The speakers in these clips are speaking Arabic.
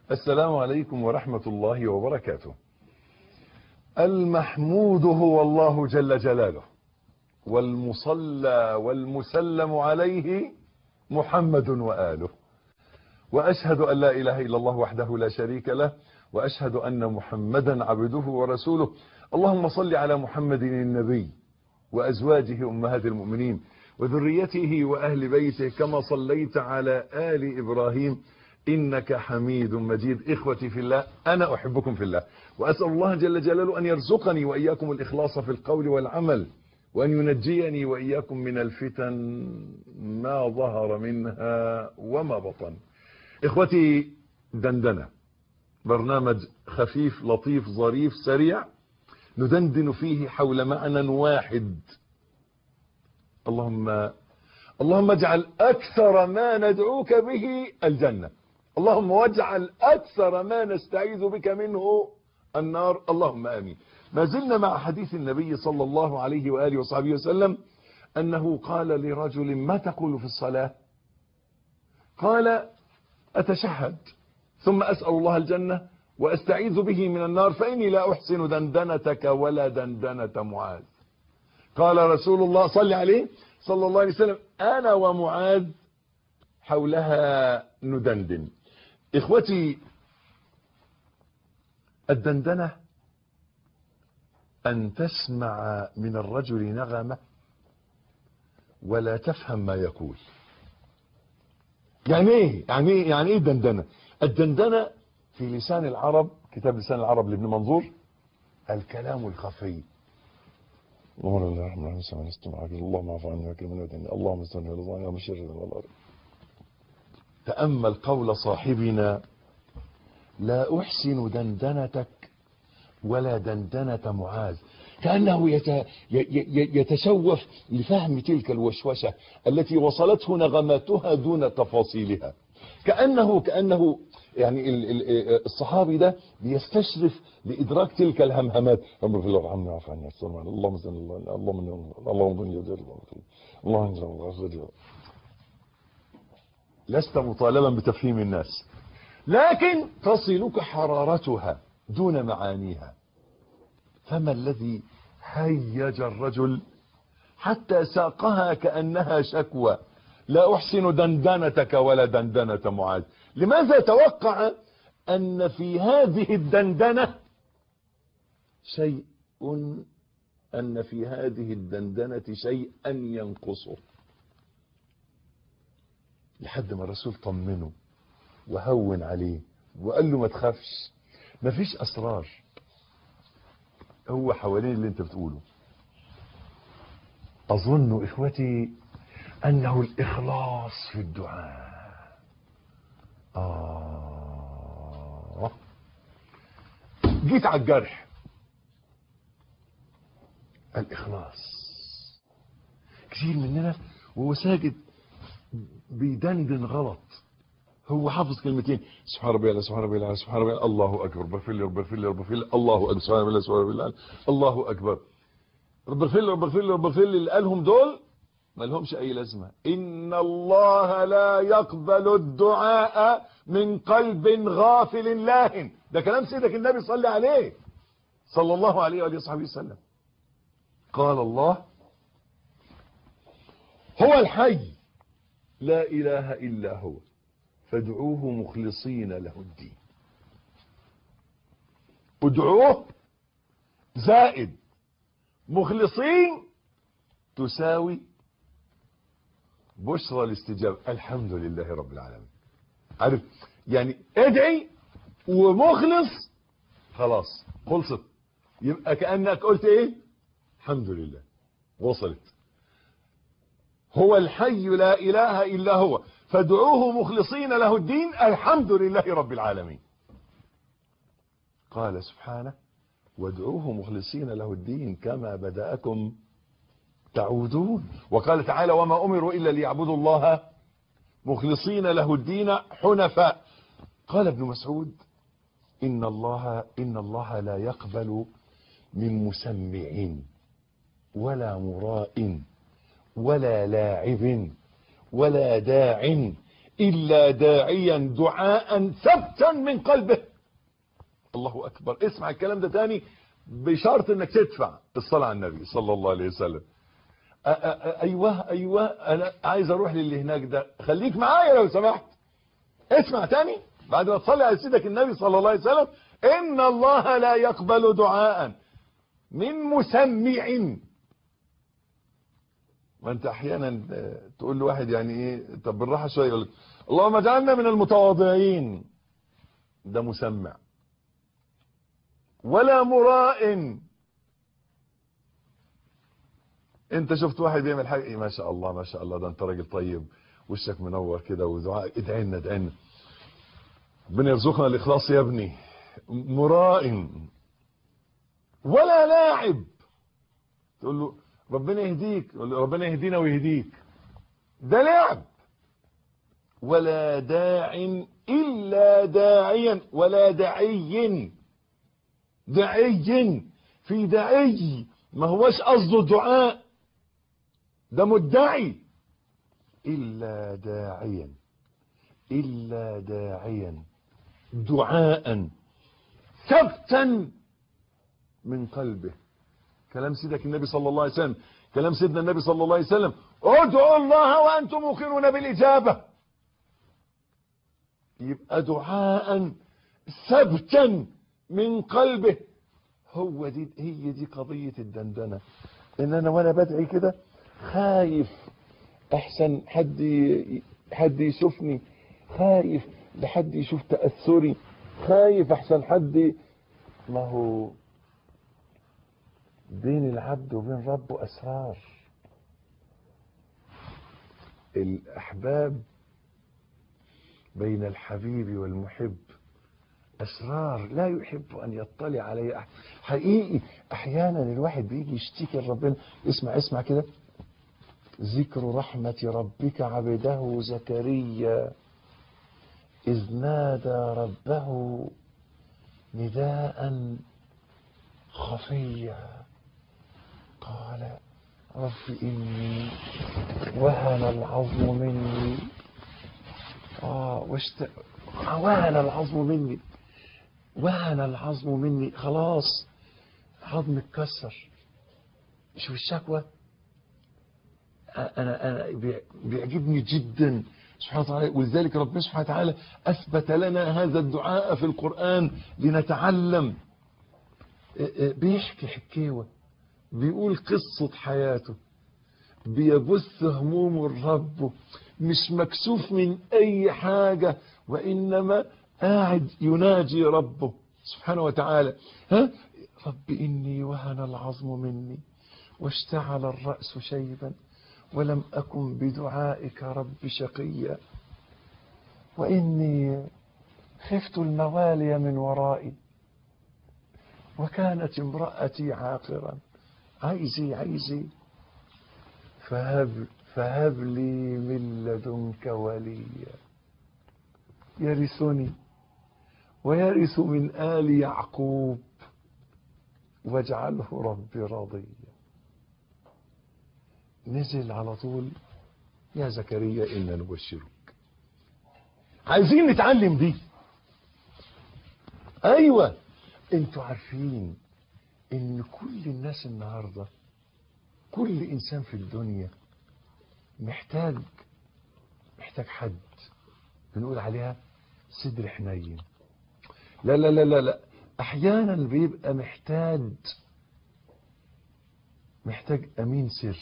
السلام عليكم ورحمة الله وبركاته. المحمود هو الله جل جلاله، والمصلى والمسلم عليه محمد وآله، وأشهد أن لا إله إلا الله وحده لا شريك له، وأشهد أن محمدا عبده ورسوله. اللهم صل على محمد النبي وأزواجه أمهات المؤمنين وذريته وأهل بيته كما صليت على آل إبراهيم إنك حميد مجيد. إخوتي في الله، أنا أحبكم في الله، وأسأل الله جل جلاله أن يرزقني وإياكم الإخلاص في القول والعمل، وأن ينجيني وإياكم من الفتن ما ظهر منها وما بطن. إخوتي، دندنة، برنامج خفيف لطيف ظريف سريع ندندن فيه حول معنى واحد. اللهم اجعل أكثر ما ندعوك به الجنة، اللهم واجعل أكثر ما نستعيذ بك منه النار، اللهم آمين. ما زلنا مع حديث النبي صلى الله عليه وآله وصحبه وسلم أنه قال لرجل: ما تقول في الصلاة؟ قال: أتشهد ثم أسأل الله الجنة وأستعيذ به من النار، فإني لا أحسن دندنتك ولا دندنة معاذ. قال رسول الله صلى عليه صلى الله عليه وسلم: أنا ومعاذ حولها ندندن. إخوتي، الدندنة أن تسمع من الرجل نغمة ولا تفهم ما يقول. يعني ايه الدندنة؟ الدندنة في لسان العرب، كتاب لسان العرب لابن منظور، الكلام الخفي. اللهم اعف عني واكرمني اللهم استنى ورضواني ومن شر الغلال. تأمل قول صاحبنا: لا أحسن دندنتك ولا دندنة معاذ، كأنه يتشوف لفهم تلك الوشوشة التي وصلته نغماتها دون تفاصيلها. كأنه يعني الصحابي ده بيستشرف لإدراك تلك الهمهمات. رب في الله ارحمني واعف عني اللهم صل اللهم لست مطالبا بتفهيم الناس، لكن تصلك حرارتها دون معانيها. فما الذي هيج الرجل حتى ساقها كأنها شكوى: لا أحسن دندنتك ولا دندنة معاذ. لماذا توقع أن في هذه الدندنة شيئا ينقصه؟ لحد ما الرسول طمنه وهون عليه وقال له: ما تخافش، مفيش أسرار، هو حوالين اللي انت بتقوله. أظن إخوتي أنه الإخلاص في الدعاء. جيت على الجرح. الإخلاص. كثير مننا وهو ساجد بيدندن غلط. هو حافظ كلمتين: سبحان ربي الله سبحان ربي الله سبحان ربي الله، الله أكبر، بغفر لي رب اغفر لي رب اغفر لي، الله أكبر، سبحان ربي الله سبحان ربي الله، الله أكبر، رب اغفر لي رب اغفر لي رب اغفر لي. اللي قالهم دول ما لهمش أي لازمة. إن الله لا يقبل الدعاء من قلب غافل لاهٍ. ده كلام سيدك النبي صلى عليه صلى الله عليه وآله وصحبه وسلم. قال الله: هو الحي لا إله إلا هو فادعوه مخلصين له الدين. ادعوه زائد مخلصين تساوي بشرى الاستجابة. الحمد لله رب العالمين. عارف يعني ادعي ومخلص، خلاص خلصت، يبقى كأنك قلت ايه؟ الحمد لله، وصلت. هو الحي لا إله إلا هو فادعوه مخلصين له الدين، الحمد لله رب العالمين. قال سبحانه: وادعوه مخلصين له الدين كما بدأكم تعودون. وقال تعالى: وما أمروا إلا ليعبدوا الله مخلصين له الدين حنفاء. قال ابن مسعود: إن الله لا يقبل من مسمع ولا مراء ولا لاعب ولا داع إلا داعيا دعاء ثبتا من قلبه. الله أكبر. اسمع الكلام ده تاني بشرط انك تدفع الصلاة على النبي صلى الله عليه وسلم. ايوه انا عايز اروح للي هناك ده، خليك معايا لو سمحت. اسمع تاني بعد ما تصلي على سيدك النبي صلى الله عليه وسلم. ان الله لا يقبل دعاء من مسمع. وانت احيانا تقول لواحد يعني ايه، طب بالراحه شويه، يقول لك اللهم اجعلنا من المتواضعين. ده مسمع. ولا مراء. انت شفت واحد بيعمل حاجه ايه، ما شاء الله ما شاء الله، ده انت راجل طيب وشك منور كده ودعاء، ادعي لنا ادعي لنا، ربنا يرزقنا الاخلاص يا ابني. مراء. ولا لاعب. تقول له ربنا يهديك، يقول له ربنا يهدينا ويهديك، ده لعب. ولا داع الا داعيا. ولا داعي. داعي في داعي ما هوش قصده دعاء، ده مدعي. إلا داعيا. إلا داعيا دعاء ثبتا من قلبه. كلام سيدك النبي صلى الله عليه وسلم، كلام سيدنا النبي صلى الله عليه وسلم. ادعوا الله وأنتم موقنون بالإجابة. يبقى دعاء ثبتا من قلبه. هي دي قضية الدندنة، ان انا وانا بدعي كده خايف احسن حد يشوفني، خايف لحد يشوف تأثري، خايف احسن حد. ما هو بين العبد وبين ربه اسرار. الاحباب بين الحبيب والمحب اسرار لا يحب ان يطلع عليه احد. حقيقي احيانا الواحد بيجي يشتكي لربنا. اسمع كده. ذكر رحمة ربك عبده زكريا اذ نادى ربه نداء خفيا قال رب اني وهن العظم مني. وهن العظم مني. وهن العظم مني، خلاص عظمي اتكسر. شوف الشكوى. انا بيعجبني جدا سبحانه وتعالى، ولذلك ربنا سبحانه وتعالى اثبت لنا هذا الدعاء في القرآن لنتعلم. بيحكي حكاوة، بيقول قصة حياته، بيبث هموم الرب، مش مكسوف من اي حاجة، وانما قاعد يناجي ربه سبحانه وتعالى. رب إني وهن العظم مني واشتعل الرأس شيبا ولم أكن بدعائك رب شقيا وإني خفت الموالي من ورائي وكانت امرأتي عاقرا. عايزي فهب لي من لدنك وليا يرثني ويرث من آل يعقوب واجعله ربي راضيا. نزل على طول يا زكريا إنا نبشرك. عايزين نتعلم دي. أيوة انتوا عارفين ان كل الناس النهاردة، كل إنسان في الدنيا محتاج حد بنقول عليها صدر حنين. لا لا لا لا لا، احيانا بيبقى محتاج امين سر،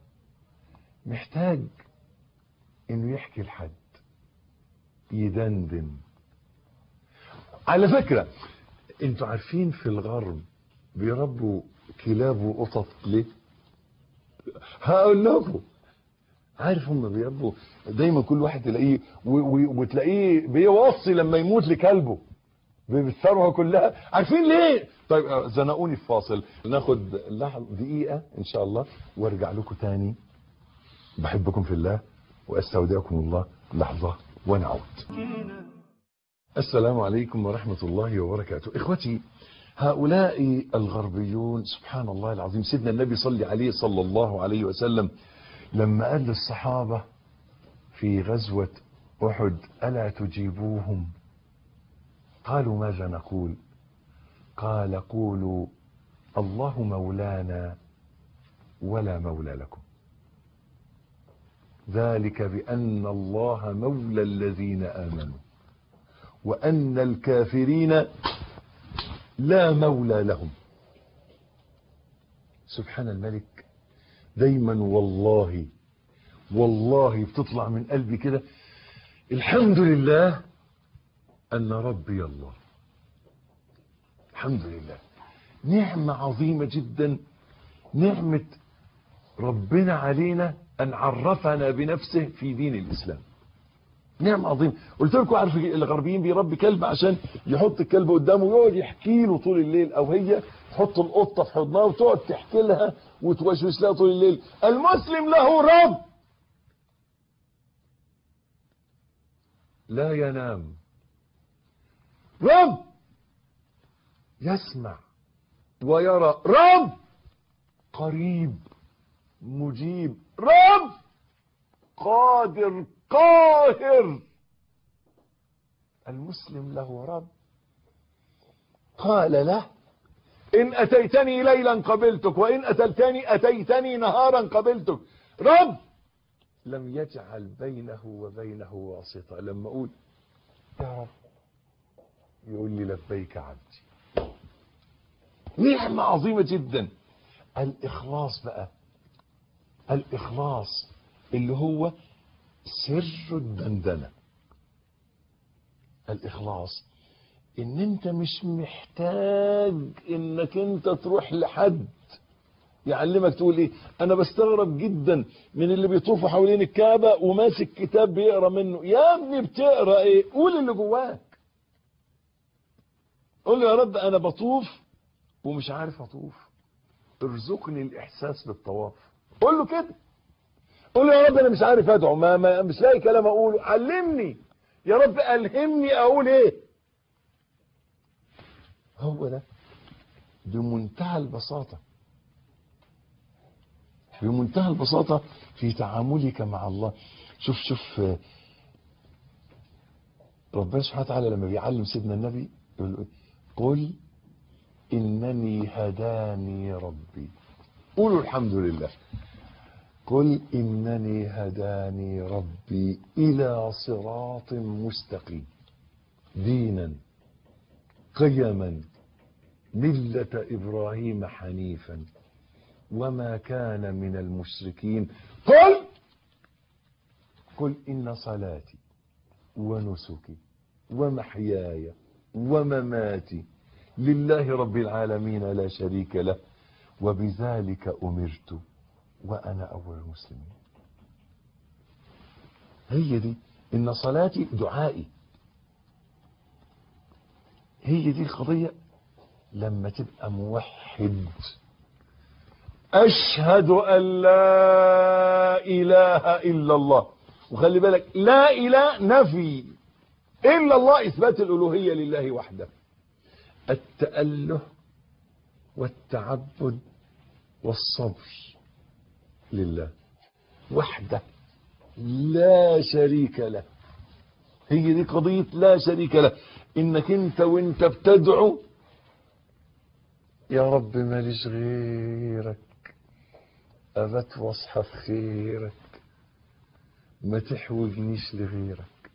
محتاج انه يحكي لحد، يدندن. على فكرة انتوا عارفين في الغرب بيربوا كلاب وقطط ليه؟ هقول لكم. عارف هم بيربوا دايما كل واحد تلاقيه وتلاقيه بيوصي لما يموت لكلبه بالثروه كلها. عارفين ليه؟ طيب زنقوني في فاصل، ناخد دقيقه ان شاء الله وارجع لكم تاني. بحبكم في الله واستودعكم الله لحظه ونعود. السلام عليكم ورحمه الله وبركاته. اخوتي، هؤلاء الغربيون سبحان الله العظيم، سيدنا النبي صلى الله عليه وسلم لما قال للصحابة في غزوة أحد ألا تجيبوهم؟ قالوا ماذا نقول؟ قال قولوا الله مولانا ولا مولى لكم، ذلك بأن الله مولى الذين آمنوا وأن الكافرين لا مولى لهم. سبحان الملك. دايما والله بتطلع من قلبي كده، الحمد لله أن ربي الله. الحمد لله، نعمة عظيمة جدا، نعمة ربنا علينا أن عرفنا بنفسه في دين الإسلام. نعمة عظيمة. قلت لكم عارف الغربيين بيربي كلب عشان يحط الكلب قدامه ويقعد يحكي له طول الليل، أو هي تحط القطة في حضنها وتقعد تحكي لها وتوسوس لها طول الليل. المسلم له رب لا ينام، رب يسمع ويرى، رب قريب مجيب، رب قادر قاهر. المسلم له رب. قال له إن أتيتني ليلا قبلتك وإن أتيتني نهارا قبلتك. رب لم يجعل بينه وبينه واسطة. لما أقول يا رب يقول لي لبيك عبدي. نعمة عظيمة جدا. الإخلاص بقى، الإخلاص اللي هو سر الدندنة. الإخلاص إن أنت مش محتاج إنك أنت تروح لحد يعلمك تقول إيه. أنا بستغرب جدا من اللي بيطوفوا حوالين الكعبة وماسك كتاب بيقرأ منه. يا ابني بتقرأ إيه؟ قول اللي جواك. قول له يا رب أنا بطوف ومش عارف أطوف، ارزقني الإحساس بالطواف. قول له كده. قول له يا رب أنا مش عارف أدعو، مش لاقي كلام أقوله، علمني يا رب، ألهمني أقول إيه. هو ده بمنتهى البساطة، بمنتهى البساطة في تعاملك مع الله. شوف ربنا سبحانه وتعالى لما بيعلم سيدنا النبي يقول له قل إنني هداني ربي. قولوا الحمد لله. قل إنني هداني ربي إلى صراط مستقيم دينا قيما ملة إبراهيم حنيفا وما كان من المشركين. قل إن صلاتي ونسكي ومحياي ومماتي لله رب العالمين لا شريك له وبذلك أمرت وأنا أول المسلمين. هي دي إن صلاتي دعائي. هي دي القضية. لما تبقى موحد أشهد أن لا إله إلا الله. وخلي بالك لا إله نفي، إلا الله إثبات الألوهية لله وحده. التأله والتعبد والصبر لله وحده لا شريك له. هي دي قضية لا شريك له. إنك أنت وأنت بتدعو يا رب ماليش غيرك، أبت واصحى في خيرك، ما تحوجنيش لغيرك.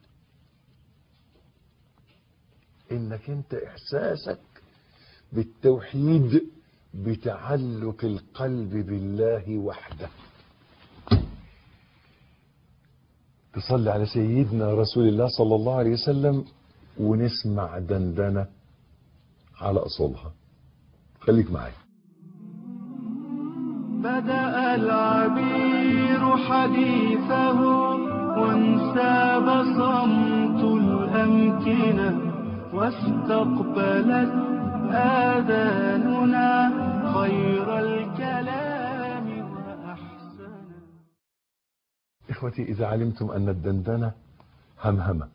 إنك أنت إحساسك بالتوحيد بتعلق القلب بالله وحده. تصلي على سيدنا رسول الله صلى الله عليه وسلم ونسمع دندنة على أصولها. خليك معي. بدأ العبير حديثه وانساب صمت الأمكنة واستقبلت آذاننا خير الكلام وأحسن. إخوتي إذا علمتم أن الدندنة همهمة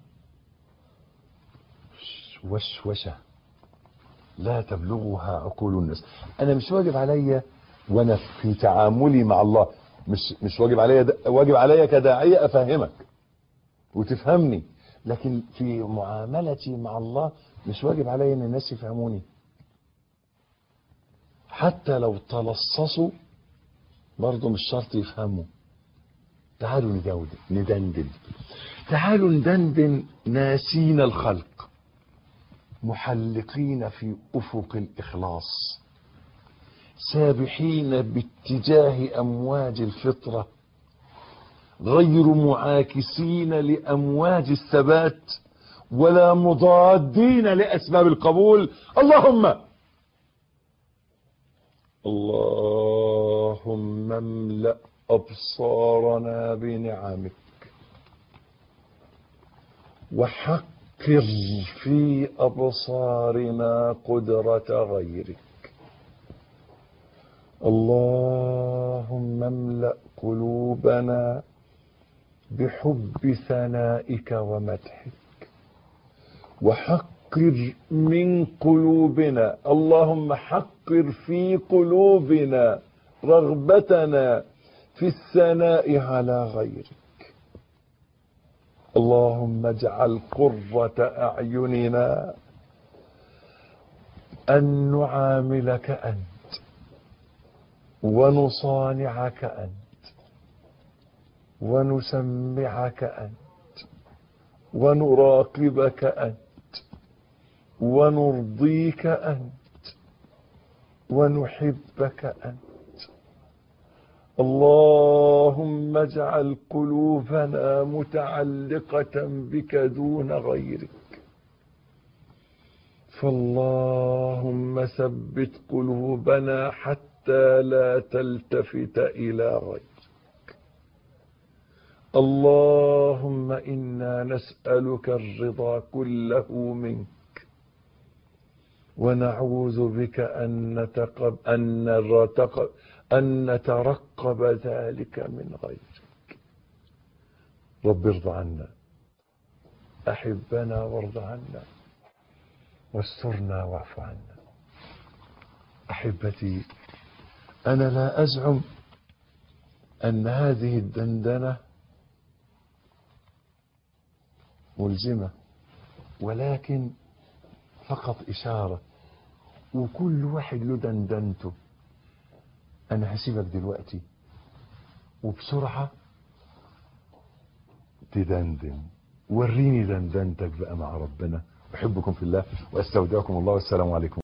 وشوشة لا تبلغها عقول الناس. أنا مش واجب عليا وأنا في تعاملي مع الله، مش واجب عليا كداعية أفهمك. وتفهمني، لكن في معاملتي مع الله مش واجب علي ان الناس يفهموني. حتى لو تلصصوا برضه مش شرط يفهموا. تعالوا ندندن، تعالوا ندندن ناسين الخلق، محلقين في أفق الإخلاص، سابحين باتجاه أمواج الفطرة، غير معاكسين لأمواج الثبات ولا مضادين لأسباب القبول. اللهم املأ أبصارنا بنعمك، وحقر في أبصارنا قدرة غيرك. اللهم املأ قلوبنا بحب ثنائك ومدحك، وحقر من قلوبنا، اللهم حقر في قلوبنا رغبتنا في الثناء على غيرك. اللهم اجعل قرة أعيننا أن نعاملك أنت، ونصانعك أنت، ونسمعك أنت، ونراقبك أنت، ونرضيك أنت، ونحبك أنت. اللهم اجعل قلوبنا متعلقة بك دون غيرك. فاللهم ثبت قلوبنا حتى لا تلتفت إلى غيرك. اللهم إنا نسألك الرضا كله منك، ونعوذ بك أن نترقب ذلك من غيرك. رب ارض عنا، أحبنا وارض عنا، واسترنا واعف عنا. أحبتي، أنا لا أزعم أن هذه الدندنة ملزمة، ولكن فقط إشارة، وكل واحد له دندنته. أنا هسيبك دلوقتي وبسرعة تدندن، وريني دندنتك بقى مع ربنا. أحبكم في الله وأستودعكم الله، والسلام عليكم.